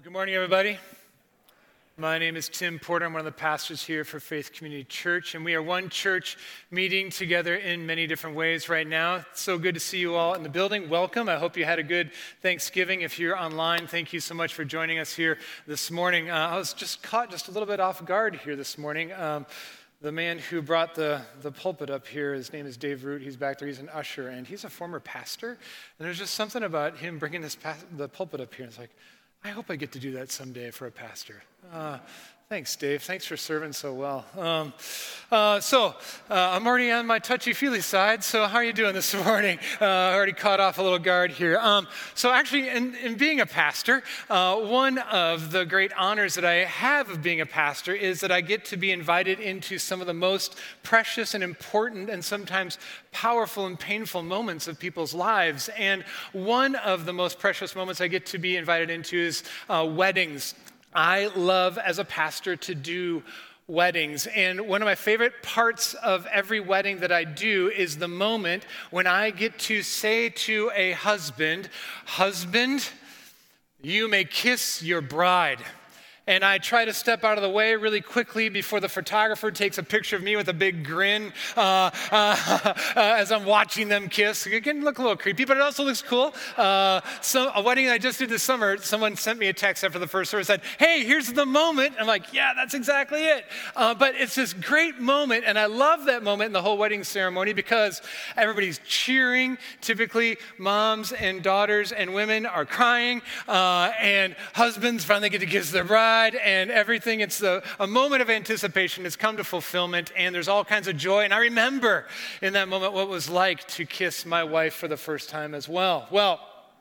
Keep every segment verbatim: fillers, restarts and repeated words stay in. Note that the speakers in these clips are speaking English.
Good morning, everybody. My name is Tim Porter. I'm one of the pastors here for Faith Community Church, and we are one church meeting together in many different ways right now. It's so good to see you all in the building. Welcome. I hope you had a good Thanksgiving. If you're online, thank you so much for joining us here this morning. Uh, I was just caught just a little bit off guard here this morning. Um, The man who brought the, the pulpit up here, his name is Dave Root. He's back there. He's an usher, and he's a former pastor. And there's just something about him bringing this pas- the pulpit up here. It's like, I hope I get to do that someday for a pastor. Uh, thanks, Dave. Thanks for serving so well. Um, uh, so uh, I'm already on my touchy-feely side. So how are you doing this morning? Uh, I already caught off a little guard here. Um, so actually, in, in being a pastor, uh, one of the great honors that I have of being a pastor is that I get to be invited into some of the most precious and important and sometimes powerful and painful moments of people's lives. And one of the most precious moments I get to be invited into is uh, weddings. I love, as a pastor, to do weddings. And one of my favorite parts of every wedding that I do is the moment when I get to say to a husband, "Husband, you may kiss your bride." And I try to step out of the way really quickly before the photographer takes a picture of me with a big grin uh, uh, uh, as I'm watching them kiss. It can look a little creepy, but it also looks cool. Uh, so a wedding I just did this summer, someone sent me a text after the first service, said, "Hey, here's the moment." I'm like, yeah, that's exactly it. Uh, but it's this great moment, and I love that moment in the whole wedding ceremony because everybody's cheering. Typically, moms and daughters and women are crying, uh, and husbands finally get to kiss their bride. And everything, it's a, a moment of anticipation. It's come to fulfillment, and there's all kinds of joy. And I remember in that moment what it was like to kiss my wife for the first time as well. Well,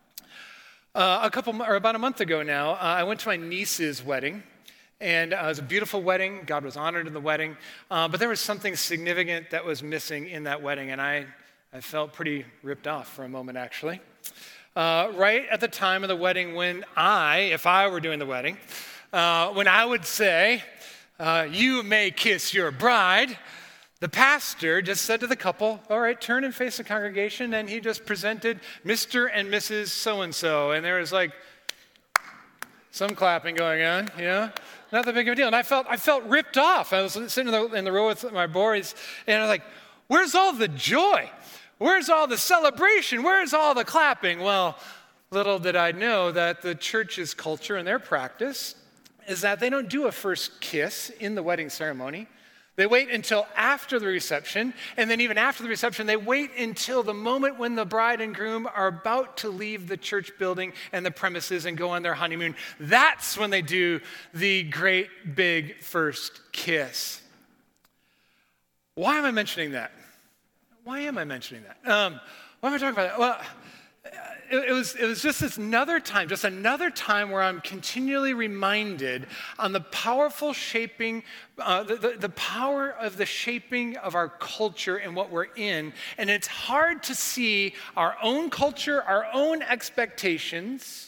uh, a couple, or about a month ago now, uh, I went to my niece's wedding. And uh, it was a beautiful wedding. God was honored in the wedding. Uh, but there was something significant that was missing in that wedding, and I, I felt pretty ripped off for a moment, actually. Uh, right at the time of the wedding when I, if I were doing the wedding, Uh, when I would say, uh, "You may kiss your bride," the pastor just said to the couple, "All right, turn and face the congregation," and he just presented Mister and Missus So-and-so, and there was like some clapping going on, you know, not that big of a deal. And I felt I felt ripped off. I was sitting in the, in the row with my boys, and I was like, where's all the joy? Where's all the celebration? Where's all the clapping? Well, little did I know that the church's culture and their practice is that they don't do a first kiss in the wedding ceremony. They wait until after the reception, and then even after the reception, they wait until the moment when the bride and groom are about to leave the church building and the premises and go on their honeymoon. That's when they do the great big first kiss. Why am I mentioning that? Why am I mentioning that? Um, why am I talking about that? Well, It, it was it was just this another time, just another time where I'm continually reminded on the powerful shaping, uh, the, the, the power of the shaping of our culture and what we're in. And it's hard to see our own culture, our own expectations,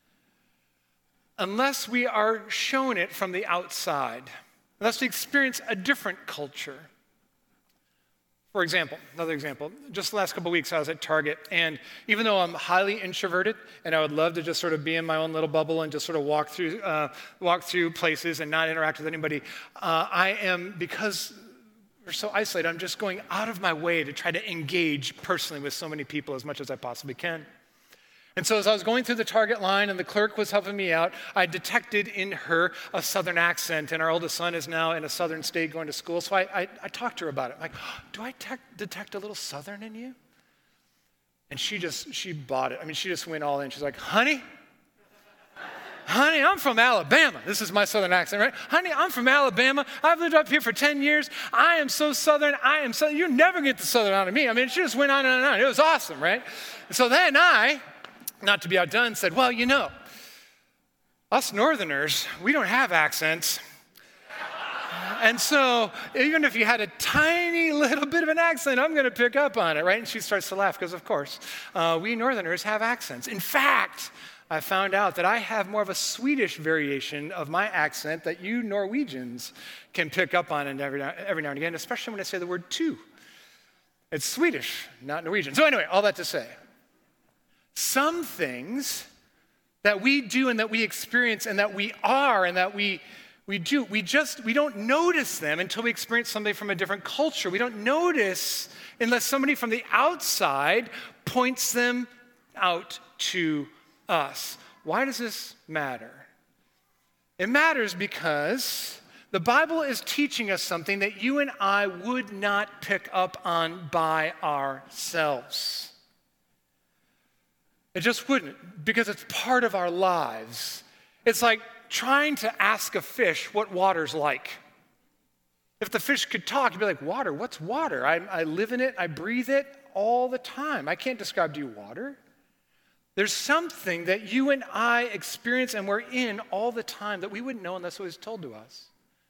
unless we are shown it from the outside, unless we experience a different culture. For example, another example, just the last couple of weeks I was at Target, and even though I'm highly introverted and I would love to just sort of be in my own little bubble and just sort of walk through uh, walk through places and not interact with anybody, uh, I am, because we're so isolated, I'm just going out of my way to try to engage personally with so many people as much as I possibly can. And so as I was going through the Target line and the clerk was helping me out, I detected in her a Southern accent, and our oldest son is now in a Southern state going to school. So I, I, I talked to her about it. I'm like, oh, do I te- detect a little Southern in you? And she just, she bought it. I mean, she just went all in. She's like, honey, honey, I'm from Alabama. This is my Southern accent, right? Honey, I'm from Alabama. I've lived up here for ten years. I am so Southern. I am so, you never get the Southern out of me. I mean, she just went on and on. It was awesome, right? So then I, not to be outdone, said, well, you know, us Northerners, we don't have accents. And so even if you had a tiny little bit of an accent, I'm going to pick up on it, right? And she starts to laugh because, of course, uh, we Northerners have accents. In fact, I found out that I have more of a Swedish variation of my accent that you Norwegians can pick up on every now, every now and again, especially when I say the word two. It's Swedish, not Norwegian. So anyway, all that to say, some things that we do and that we experience and that we are and that we we do. We just, we don't notice them until we experience something from a different culture. We don't notice unless somebody from the outside points them out to us. Why does this matter? It matters because the Bible is teaching us something that you and I would not pick up on by ourselves. It just wouldn't, because it's part of our lives. It's like trying to ask a fish what water's like. If the fish could talk, you'd be like, water, what's water? I, I live in it, I breathe it all the time. I can't describe to you water. There's something that you and I experience and we're in all the time that we wouldn't know unless it was told to us.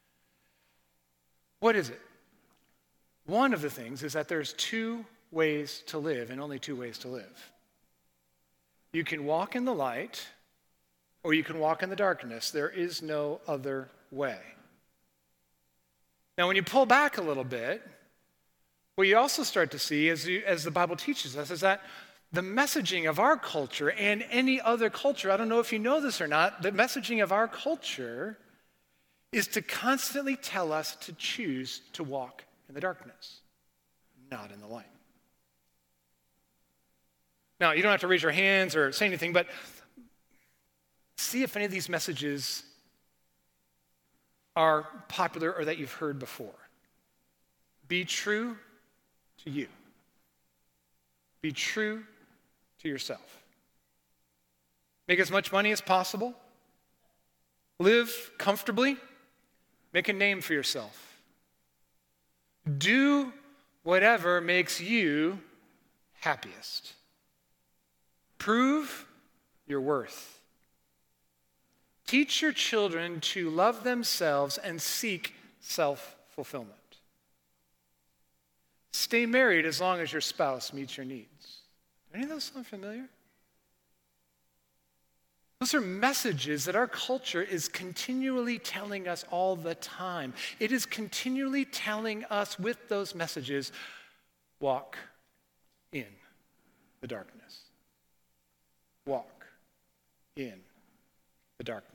What is it? One of the things is that there's two ways to live and only two ways to live. You can walk in the light or you can walk in the darkness. There is no other way. Now, when you pull back a little bit, what you also start to see, as, you, as the Bible teaches us, is that the messaging of our culture and any other culture, I don't know if you know this or not, the messaging of our culture is to constantly tell us to choose to walk in the darkness, not in the light. Now, you don't have to raise your hands or say anything, but see if any of these messages are popular or that you've heard before. Be true to you. Be true to yourself. Make as much money as possible. Live comfortably. Make a name for yourself. Do whatever makes you happiest. Prove your worth. Teach your children to love themselves and seek self-fulfillment. Stay married as long as your spouse meets your needs. Any of those sound familiar? Those are messages that our culture is continually telling us all the time. It is continually telling us with those messages, walk in the darkness. Walk in the darkness.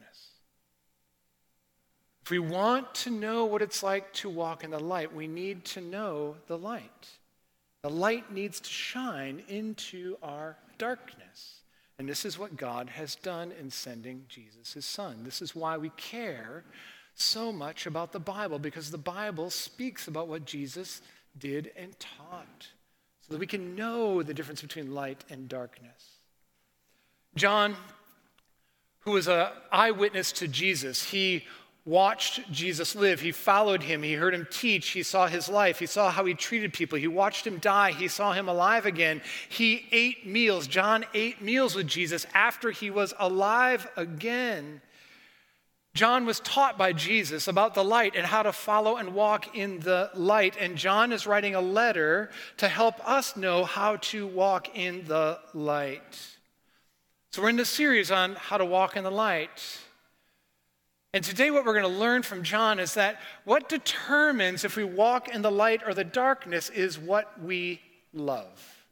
If we want to know what it's like to walk in the light, we need to know the light. The light needs to shine into our darkness. And this is what God has done in sending Jesus, his son. This is why we care so much about the Bible, because the Bible speaks about what Jesus did and taught, so that we can know the difference between light and darkness. John, who was an eyewitness to Jesus, he watched Jesus live. He followed him. He heard him teach. He saw his life. He saw how he treated people. He watched him die. He saw him alive again. He ate meals. John ate meals with Jesus after he was alive again. John was taught by Jesus about the light and how to follow and walk in the light. And John is writing a letter to help us know how to walk in the light. So we're in this series on how to walk in the light. And today what we're going to learn from John is that what determines if we walk in the light or the darkness is what we love.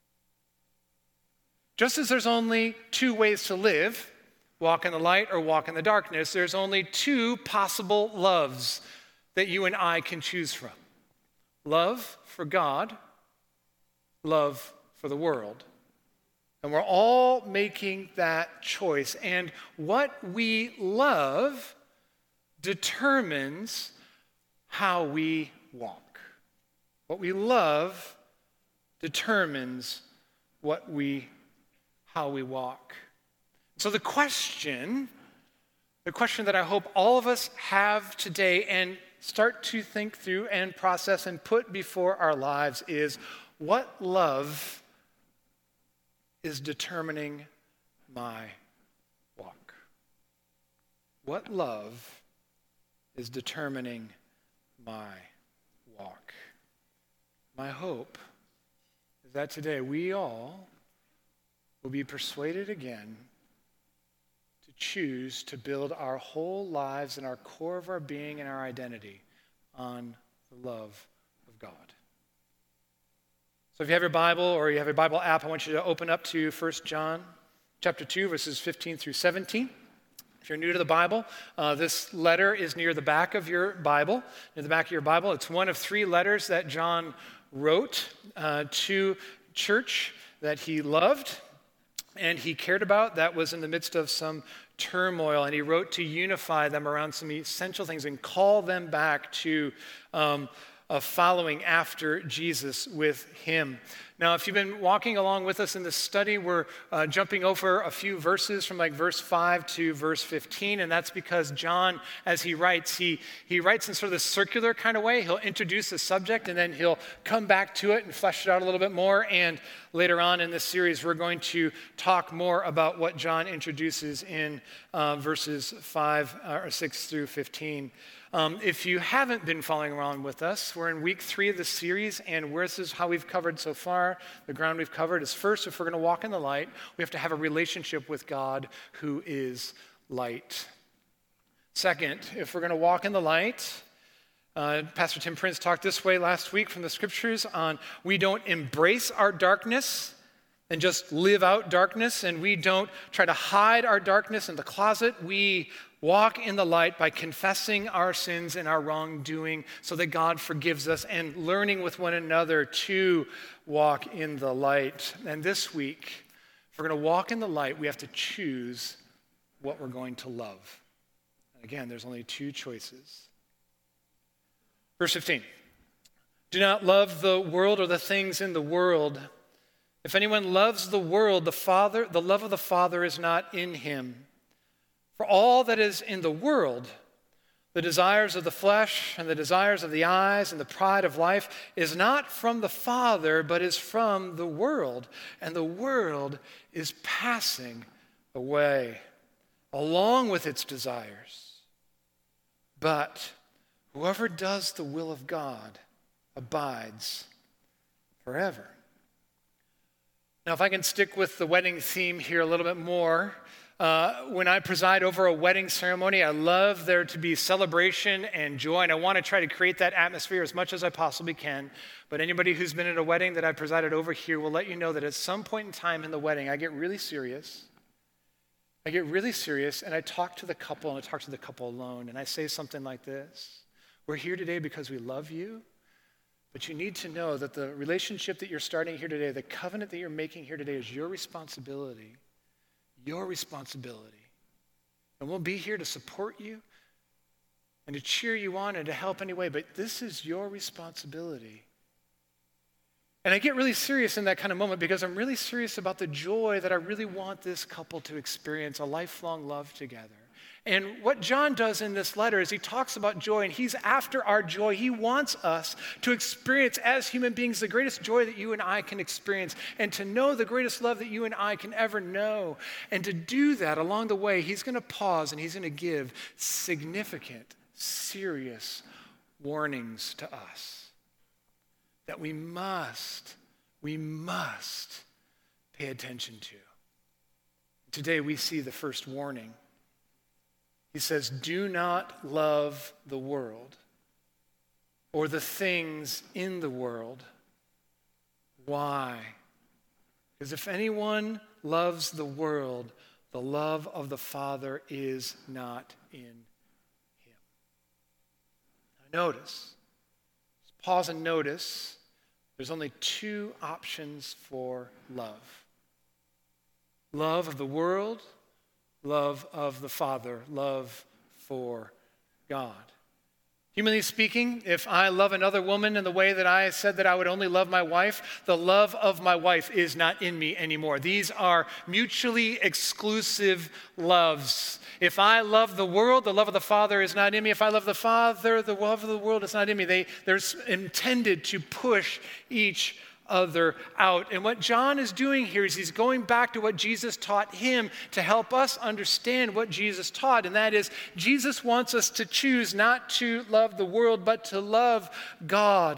Just as there's only two ways to live, walk in the light or walk in the darkness, there's only two possible loves that you and I can choose from. Love for God, love for the world. And we're all making that choice. And what we love determines how we walk. What we love determines what we, how we walk. So the question, the question that I hope all of us have today and start to think through and process and put before our lives is, what love is determining my walk? What love is determining my walk? My hope is that today we all will be persuaded again to choose to build our whole lives and our core of our being and our identity on the love of God. So if you have your Bible or you have a Bible app, I want you to open up to First John chapter two, verses fifteen through seventeen. If you're new to the Bible, uh, this letter is near the back of your Bible. Near the back of your Bible, it's one of three letters that John wrote uh, to church that he loved and he cared about that was in the midst of some turmoil. And he wrote to unify them around some essential things and call them back to um, a following after Jesus with him. Now, if you've been walking along with us in this study, we're uh, jumping over a few verses from like verse five to verse fifteen, and that's because John, as he writes, he, he writes in sort of this circular kind of way. He'll introduce the subject, and then he'll come back to it and flesh it out a little bit more, and later on in this series, we're going to talk more about what John introduces in uh, verses five or six through fifteen. Um, if you haven't been following along with us, we're in week three of the series, and this is how we've covered so far. The ground we've covered is first, if we're going to walk in the light, we have to have a relationship with God who is light. Second, if we're going to walk in the light, uh, Pastor Tim Prince talked this way last week from the scriptures on we don't embrace our darkness and just live out darkness, and we don't try to hide our darkness in the closet. We walk in the light by confessing our sins and our wrongdoing so that God forgives us and learning with one another to walk in the light. And this week, if we're going to walk in the light, we have to choose what we're going to love. And again, there's only two choices. Verse fifteen, do not love the world or the things in the world. If anyone loves the world, the Father, the love of the Father is not in him. For all that is in the world, the desires of the flesh and the desires of the eyes and the pride of life is not from the Father, but is from the world. And the world is passing away along with its desires. But whoever does the will of God abides forever. Now, if I can stick with the wedding theme here a little bit more, uh, when I preside over a wedding ceremony, I love there to be celebration and joy, and I want to try to create that atmosphere as much as I possibly can. But anybody who's been at a wedding that I presided over here will let you know that at some point in time in the wedding, I get really serious. I get really serious, and I talk to the couple, and I talk to the couple alone, and I say something like this: we're here today because we love you. But you need to know that the relationship that you're starting here today, the covenant that you're making here today is your responsibility. Your responsibility. And we'll be here to support you and to cheer you on and to help anyway, but this is your responsibility. And I get really serious in that kind of moment because I'm really serious about the joy that I really want this couple to experience, a lifelong love together. And what John does in this letter is he talks about joy, and he's after our joy. He wants us to experience as human beings the greatest joy that you and I can experience, and to know the greatest love that you and I can ever know. And to do that along the way, he's going to pause and he's going to give significant, serious warnings to us that we must, we must pay attention to. Today we see the first warning. He says, do not love the world or the things in the world. Why? Because if anyone loves the world, the love of the Father is not in him. Now notice, pause and notice, there's only two options for love. Love of the world, love of the Father, love for God. Humanly speaking, if I love another woman in the way that I said that I would only love my wife, the love of my wife is not in me anymore. These are mutually exclusive loves. If I love the world, the love of the Father is not in me. If I love the Father, the love of the world is not in me. They, they're intended to push each other out. And what John is doing here is he's going back to what Jesus taught him to help us understand what Jesus taught. And that is, Jesus wants us to choose not to love the world, but to love God.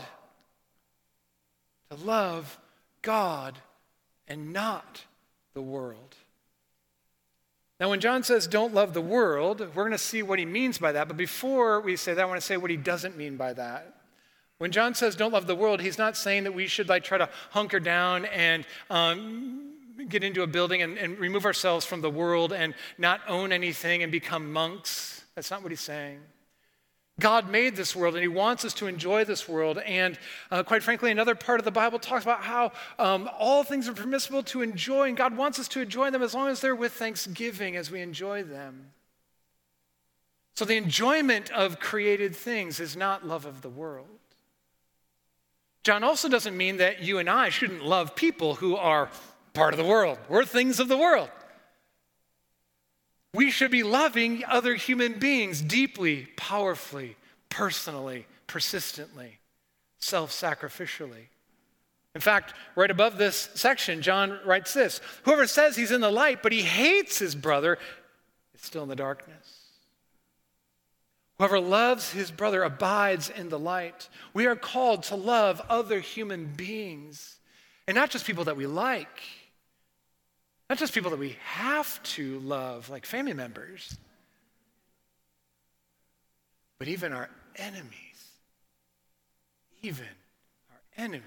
To love God and not the world. Now, when John says don't love the world, we're going to see what he means by that. But before we say that, I want to say what he doesn't mean by that. When John says don't love the world, he's not saying that we should like try to hunker down and um, get into a building and, and remove ourselves from the world and not own anything and become monks. That's not what he's saying. God made this world, and he wants us to enjoy this world. And uh, quite frankly, another part of the Bible talks about how um, all things are permissible to enjoy, and God wants us to enjoy them as long as they're with thanksgiving as we enjoy them. So the enjoyment of created things is not love of the world. John also doesn't mean that you and I shouldn't love people who are part of the world. We're things of the world. We should be loving other human beings deeply, powerfully, personally, persistently, self-sacrificially. In fact, right above this section, John writes this: whoever says he's in the light, but he hates his brother, is still in the darkness. Whoever loves his brother abides in the light. We are called to love other human beings, and not just people that we like. Not just people that we have to love, like family members, but even our enemies. Even our enemies.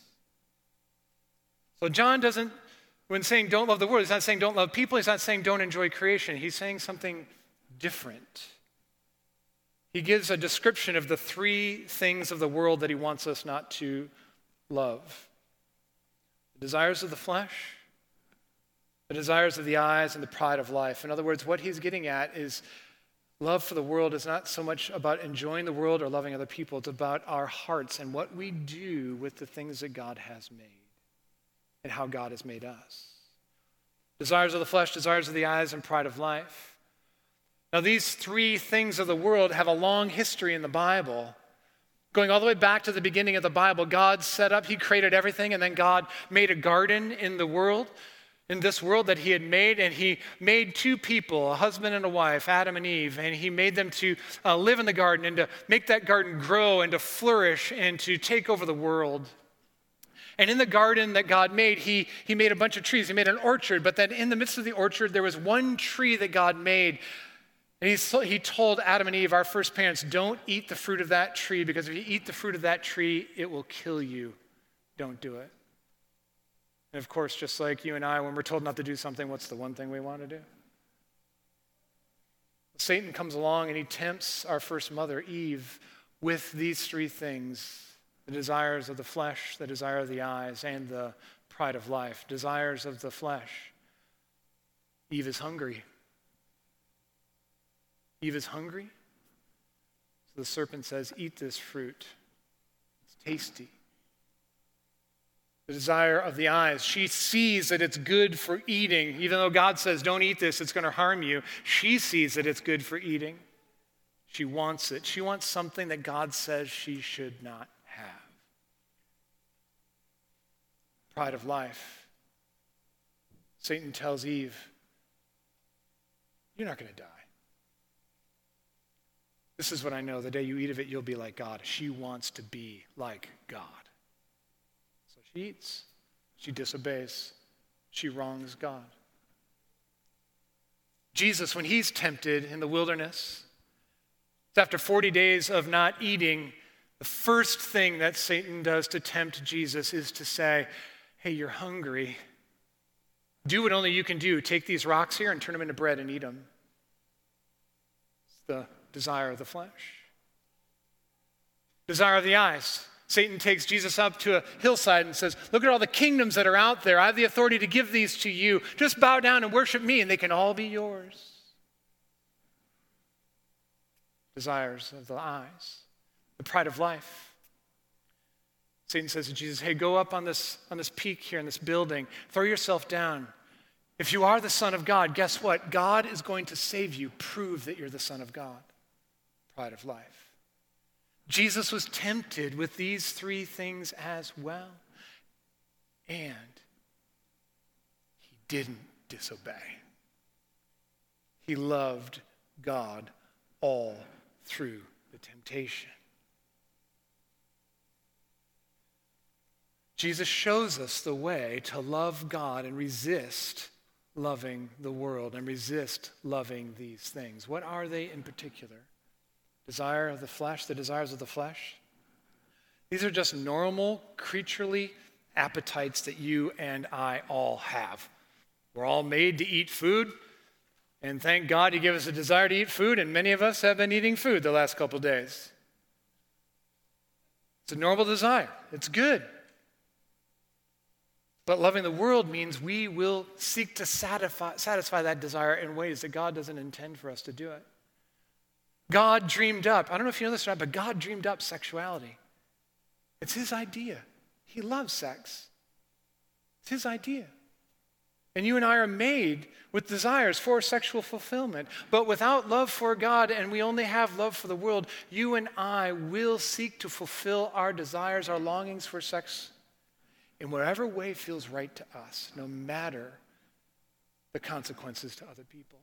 So John doesn't, when saying don't love the world, he's not saying don't love people, he's not saying don't enjoy creation. He's saying something different. He gives a description of the three things of the world that he wants us not to love: the desires of the flesh, the desires of the eyes, and the pride of life. In other words, what he's getting at is love for the world is not so much about enjoying the world or loving other people. It's about our hearts and what we do with the things that God has made and how God has made us. Desires of the flesh, desires of the eyes, and pride of life. Now, these three things of the world have a long history in the Bible. Going all the way back to the beginning of the Bible, God set up, he created everything, and then God made a garden in the world. In this world that he had made, and he made two people, a husband and a wife, Adam and Eve, and he made them to uh, live in the garden and to make that garden grow and to flourish and to take over the world. And in the garden that God made, he, he made a bunch of trees. He made an orchard, but then in the midst of the orchard, there was one tree that God made. And he, he told Adam and Eve, our first parents, don't eat the fruit of that tree, because if you eat the fruit of that tree, it will kill you. Don't do it. And of course, just like you and I, when we're told not to do something, what's the one thing we want to do? Satan comes along and he tempts our first mother, Eve, with these three things: the desires of the flesh, the desire of the eyes, and the pride of life. Desires of the flesh. Eve is hungry. Eve is hungry. So the serpent says, eat this fruit. It's tasty. The desire of the eyes. She sees that it's good for eating. Even though God says, don't eat this, it's going to harm you. She sees that it's good for eating. She wants it. She wants something that God says she should not have. Pride of life. Satan tells Eve, you're not going to die. This is what I know. The day you eat of it, you'll be like God. She wants to be like God. She eats, she disobeys, she wrongs God. Jesus, when he's tempted in the wilderness, after forty days of not eating, the first thing that Satan does to tempt Jesus is to say, hey, you're hungry. Do what only you can do. Take these rocks here and turn them into bread and eat them. It's the desire of the flesh. Desire of the eyes. Satan takes Jesus up to a hillside and says, look at all the kingdoms that are out there. I have the authority to give these to you. Just bow down and worship me, and they can all be yours. Desires of the eyes. The pride of life. Satan says to Jesus, hey, go up on this, on this peak here in this building. Throw yourself down. If you are the Son of God, guess what? God is going to save you. Prove that you're the Son of God. Pride of life. Jesus was tempted with these three things as well. And he didn't disobey. He loved God all through the temptation. Jesus shows us the way to love God and resist loving the world and resist loving these things. What are they in particular? Desire of the flesh, the desires of the flesh. These are just normal, creaturely appetites that you and I all have. We're all made to eat food, and thank God he gave us a desire to eat food, and many of us have been eating food the last couple days. It's a normal desire. It's good. But loving the world means we will seek to satisfy, satisfy that desire in ways that God doesn't intend for us to do it. God dreamed up, I don't know if you know this or not, but God dreamed up sexuality. It's his idea. He loves sex. It's his idea. And you and I are made with desires for sexual fulfillment. But without love for God, and we only have love for the world, you and I will seek to fulfill our desires, our longings for sex in whatever way feels right to us, no matter the consequences to other people.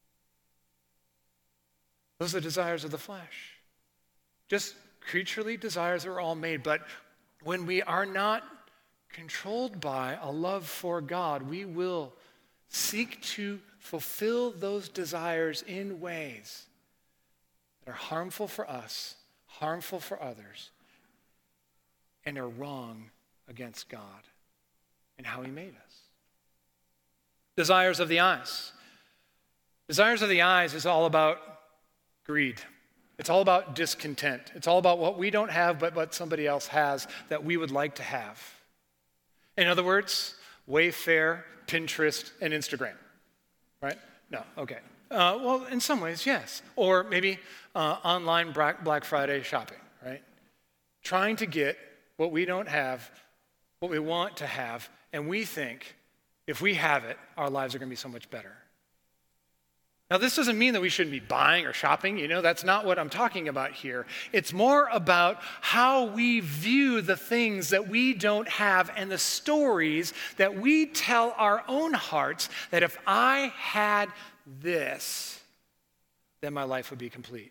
Those are the desires of the flesh. Just creaturely desires that we're all made. But when we are not controlled by a love for God, we will seek to fulfill those desires in ways that are harmful for us, harmful for others, and are wrong against God and how he made us. Desires of the eyes. Desires of the eyes is all about greed. It's all about discontent. It's all about what we don't have but what somebody else has that we would like to have. In other words, Wayfair, Pinterest, and Instagram, right? No, okay. Uh, well, in some ways, yes. Or maybe uh, online Black Friday shopping, right? Trying to get what we don't have, what we want to have, and we think if we have it, our lives are going to be so much better. Now, this doesn't mean that we shouldn't be buying or shopping. You know, that's not what I'm talking about here. It's more about how we view the things that we don't have and the stories that we tell our own hearts that if I had this, then my life would be complete.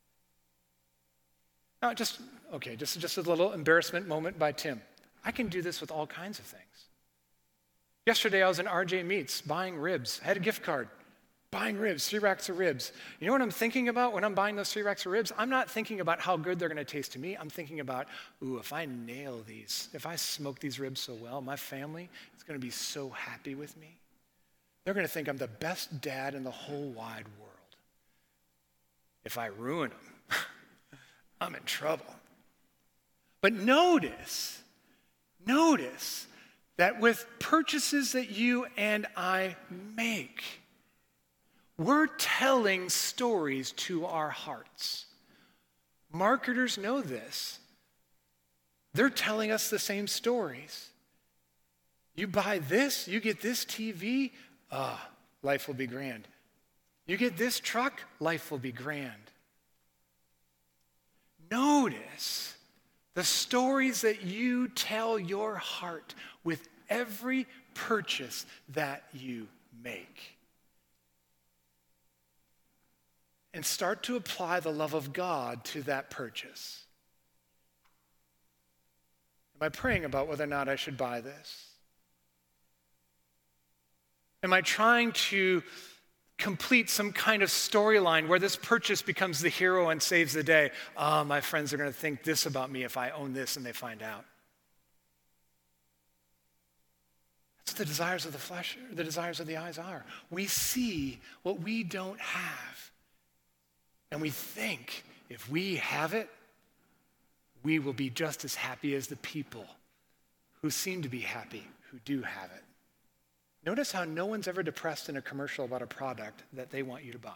Now, just, okay, just, just a little embarrassment moment by Tim. I can do this with all kinds of things. Yesterday, I was in R J Meats buying ribs. I had a gift card. Buying ribs, three racks of ribs. You know what I'm thinking about when I'm buying those three racks of ribs? I'm not thinking about how good they're going to taste to me. I'm thinking about, ooh, if I nail these, if I smoke these ribs so well, my family is going to be so happy with me. They're going to think I'm the best dad in the whole wide world. If I ruin them, I'm in trouble. But notice, notice that with purchases that you and I make, we're telling stories to our hearts. Marketers know this. They're telling us the same stories. You buy this, you get this T V, ah, oh, life will be grand. You get this truck, life will be grand. Notice the stories that you tell your heart with every purchase that you make. And start to apply the love of God to that purchase. Am I praying about whether or not I should buy this? Am I trying to complete some kind of storyline where this purchase becomes the hero and saves the day? Ah, oh, my friends are going to think this about me if I own this and they find out. That's what the desires of the flesh, the desires of the eyes are. We see what we don't have. And we think if we have it, we will be just as happy as the people who seem to be happy who do have it. Notice how no one's ever depressed in a commercial about a product that they want you to buy.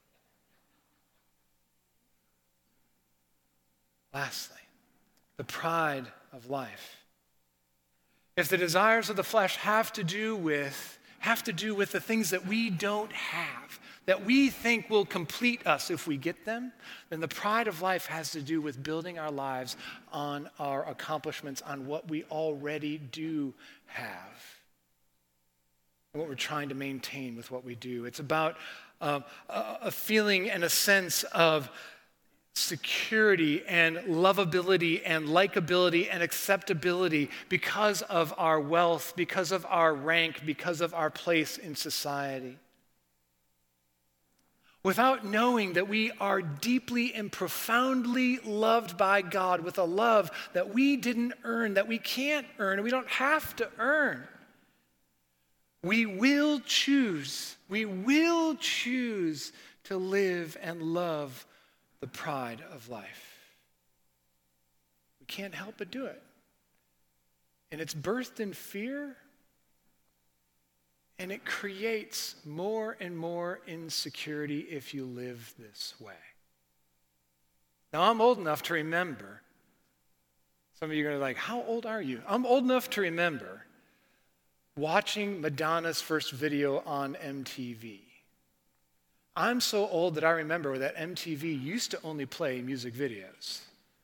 Lastly, the pride of life. If the desires of the flesh have to do with have to do with the things that we don't have, that we think will complete us if we get them, then the pride of life has to do with building our lives on our accomplishments, on what we already do have, and what we're trying to maintain with what we do. It's about uh, a feeling and a sense of security and lovability and likability and acceptability because of our wealth, because of our rank, because of our place in society. Without knowing that we are deeply and profoundly loved by God with a love that we didn't earn, that we can't earn, and we don't have to earn. We will choose, we will choose to live and love the pride of life. We can't help but do it. And it's birthed in fear, and it creates more and more insecurity if you live this way. Now, I'm old enough to remember. Some of you are going to be like, how old are you? I'm old enough to remember watching Madonna's first video on M T V. I'm so old that I remember that M T V used to only play music videos.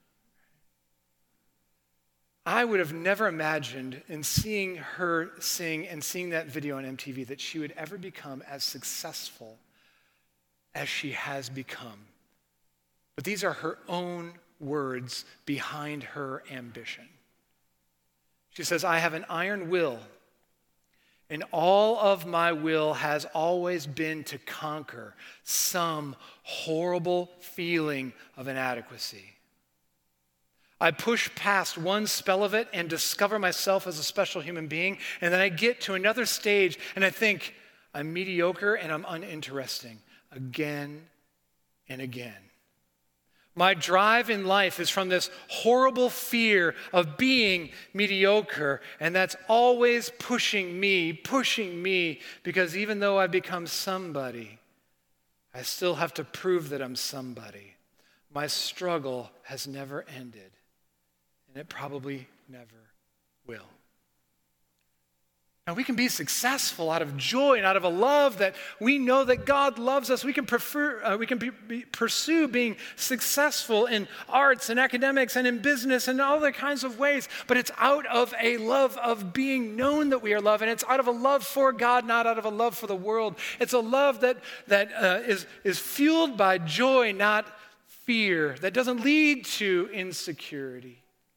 I would have never imagined in seeing her sing and seeing that video on M T V that she would ever become as successful as she has become. But these are her own words behind her ambition. She says, I have an iron will, and all of my will has always been to conquer some horrible feeling of inadequacy. I push past one spell of it and discover myself as a special human being, and then I get to another stage and I think, I'm mediocre and I'm uninteresting again and again. My drive in life is from this horrible fear of being mediocre, and that's always pushing me, pushing me, because even though I've become somebody, I still have to prove that I'm somebody. My struggle has never ended, and it probably never will. Now, we can be successful out of joy and out of a love that we know that God loves us. We can prefer, uh, we can be, be, pursue being successful in arts and academics and in business and all other kinds of ways. But it's out of a love of being known that we are loved, and it's out of a love for God, not out of a love for the world. It's a love that that uh, is is fueled by joy, not fear. That doesn't lead to insecurity.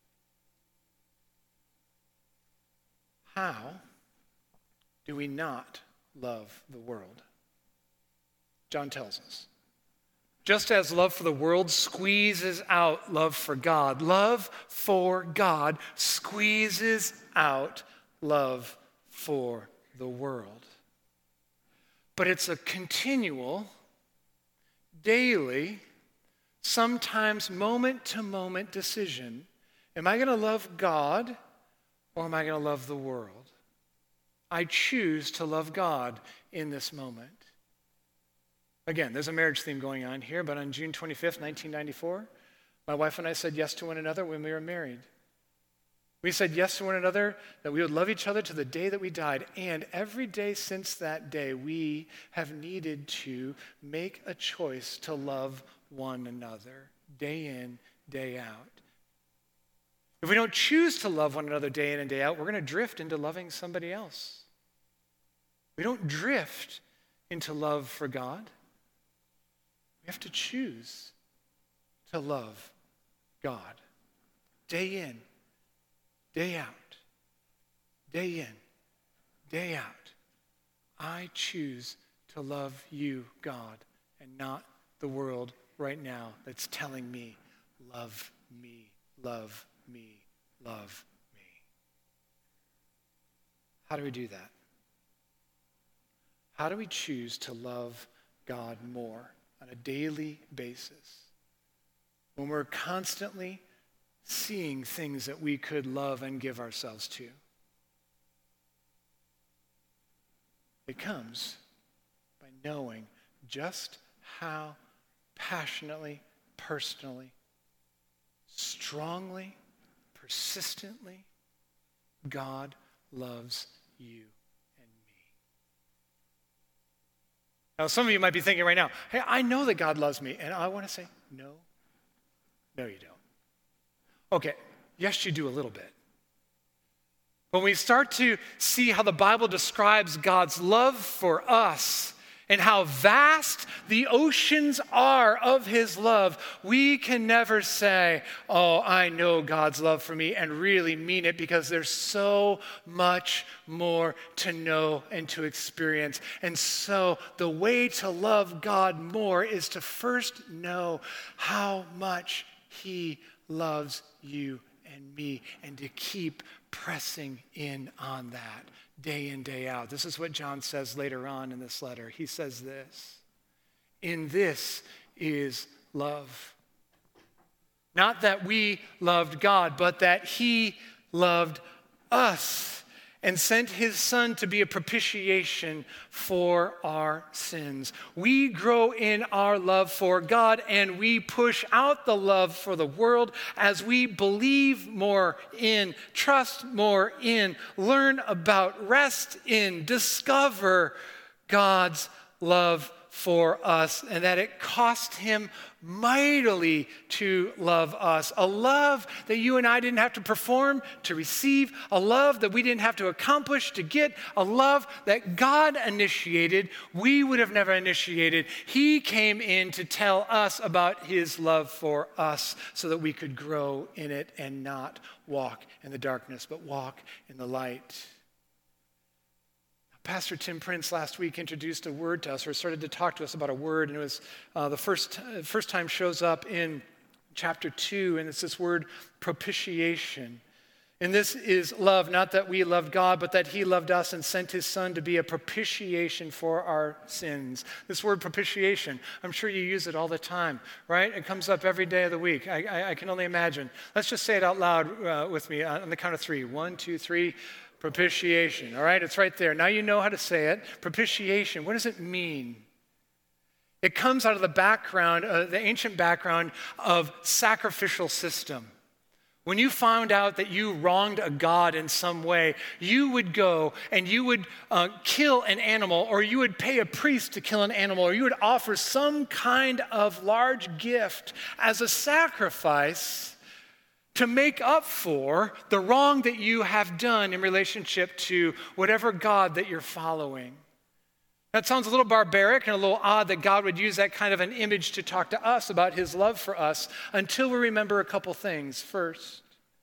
How do we not love the world? John tells us. Just as love for the world squeezes out love for God, love for God squeezes out love for the world. But it's a continual, daily, sometimes moment-to-moment decision. Am I going to love God or am I going to love the world? I choose to love God in this moment. Again, there's a marriage theme going on here, but on June twenty-fifth, nineteen ninety-four, my wife and I said yes to one another when we were married. We said yes to one another, that we would love each other to the day that we died. And every day since that day, we have needed to make a choice to love one another, day in, day out. If we don't choose to love one another day in and day out, we're going to drift into loving somebody else. We don't drift into love for God. We have to choose to love God. Day in, day out, day in, day out. I choose to love you, God, and not the world right now that's telling me, love me, love me, love me. How do we do that? How do we choose to love God more on a daily basis when we're constantly seeing things that we could love and give ourselves to? It comes by knowing just how passionately, personally, strongly, persistently, God loves you and me. Now, some of you might be thinking right now, hey, I know that God loves me. And I want to say, no, no, you don't. Okay, yes, you do a little bit. When we start to see how the Bible describes God's love for us, and how vast the oceans are of his love, we can never say, oh, I know God's love for me, and really mean it, because there's so much more to know and to experience. And so the way to love God more is to first know how much he loves you and and me, and to keep pressing in on that day in, day out. This is what John says later on in this letter. He says this, "In this is love. Not that we loved God, but that he loved us and sent his son to be a propitiation for our sins." We grow in our love for God, and we push out the love for the world as we believe more in, trust more in, learn about, rest in, discover God's love for us, and that it cost him mightily to love us. A love that you and I didn't have to perform to receive, a love that we didn't have to accomplish to get, a love that God initiated, we would have never initiated. He came in to tell us about his love for us so that we could grow in it and not walk in the darkness, but walk in the light. Pastor Tim Prince last week introduced a word to us, or started to talk to us about a word, and it was uh, the first, uh, first time shows up in chapter two, and it's this word propitiation. And this is love, not that we loved God, but that he loved us and sent his son to be a propitiation for our sins. This word propitiation, I'm sure you use it all the time, right? It comes up every day of the week. I, I, I can only imagine. Let's just say it out loud uh, with me on the count of three. One, two, three. Propitiation, all right? It's right there. Now you know how to say it. Propitiation, what does it mean? It comes out of the background, uh, the ancient background of sacrificial system. When you found out that you wronged a god in some way, you would go and you would uh, kill an animal, or you would pay a priest to kill an animal, or you would offer some kind of large gift as a sacrifice to make up for the wrong that you have done in relationship to whatever God that you're following. That sounds a little barbaric and a little odd that God would use that kind of an image to talk to us about his love for us, until we remember a couple things. First,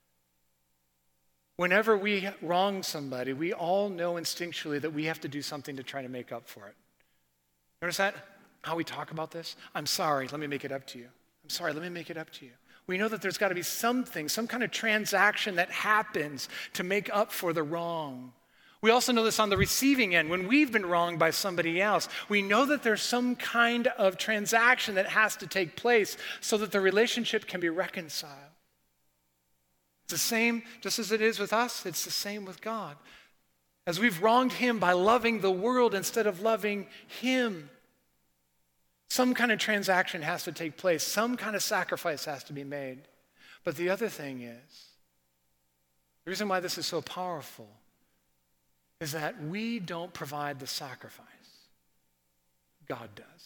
whenever we wrong somebody, we all know instinctually that we have to do something to try to make up for it. Notice that? How we talk about this? I'm sorry, let me make it up to you. I'm sorry, let me make it up to you. We know that there's got to be something, some kind of transaction that happens to make up for the wrong. We also know this on the receiving end. When we've been wronged by somebody else, we know that there's some kind of transaction that has to take place so that the relationship can be reconciled. It's the same, just as it is with us, it's the same with God. As we've wronged him by loving the world instead of loving him, some kind of transaction has to take place. Some kind of sacrifice has to be made. But the other thing is, the reason why this is so powerful is that we don't provide the sacrifice. God does.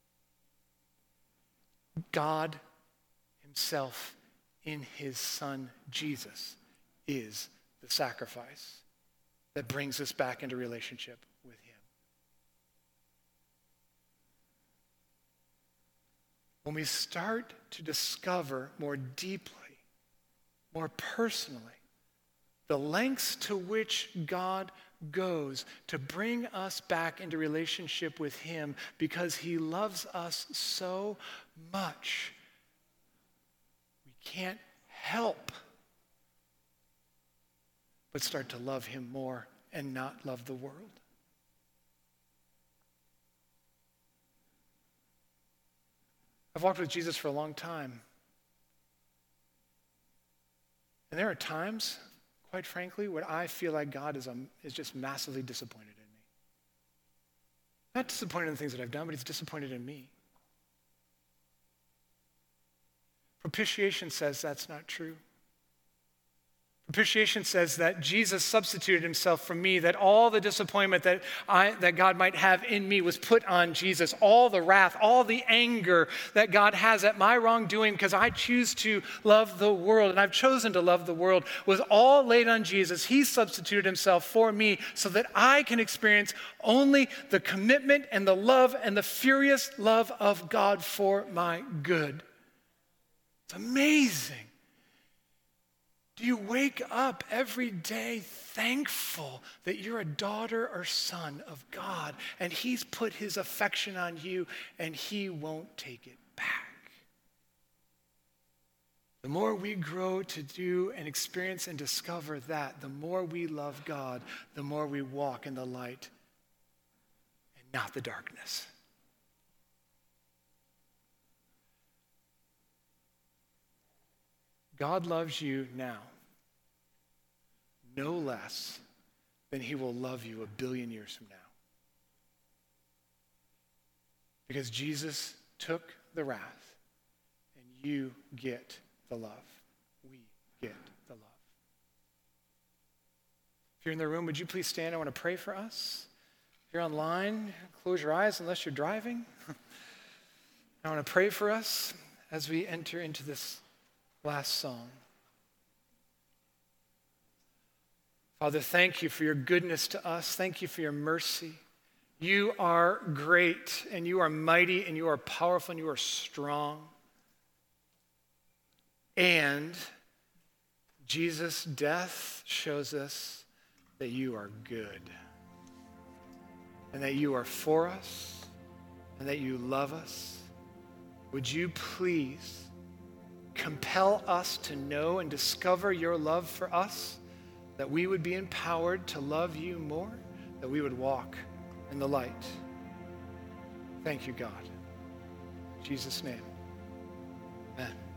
God himself in his son Jesus is the sacrifice that brings us back into relationship with him. When we start to discover more deeply, more personally, the lengths to which God goes to bring us back into relationship with him because he loves us so much, we can't help but start to love him more and not love the world. I've walked with Jesus for a long time. And there are times, quite frankly, where I feel like God is, um, is just massively disappointed in me. Not disappointed in the things that I've done, but he's disappointed in me. Propitiation says that's not true. Propitiation says that Jesus substituted himself for me, that all the disappointment that I, that God might have in me was put on Jesus. All the wrath, all the anger that God has at my wrongdoing because I choose to love the world, and I've chosen to love the world, was all laid on Jesus. He substituted himself for me so that I can experience only the commitment and the love and the furious love of God for my good. It's amazing. Do you wake up every day thankful that you're a daughter or son of God and he's put his affection on you and he won't take it back? The more we grow to do and experience and discover that, the more we love God, the more we walk in the light and not the darkness. God loves you now no less than he will love you a billion years from now. Because Jesus took the wrath and you get the love. We get the love. If you're in the room, would you please stand? I want to pray for us. If you're online, close your eyes unless you're driving. I want to pray for us as we enter into this last song. Father, thank you for your goodness to us. Thank you for your mercy. You are great, and you are mighty, and you are powerful, and you are strong. And Jesus' death shows us that you are good, and that you are for us, and that you love us. Would you please compel us to know and discover your love for us, that we would be empowered to love you more, that we would walk in the light. Thank you, God. In Jesus' name, amen.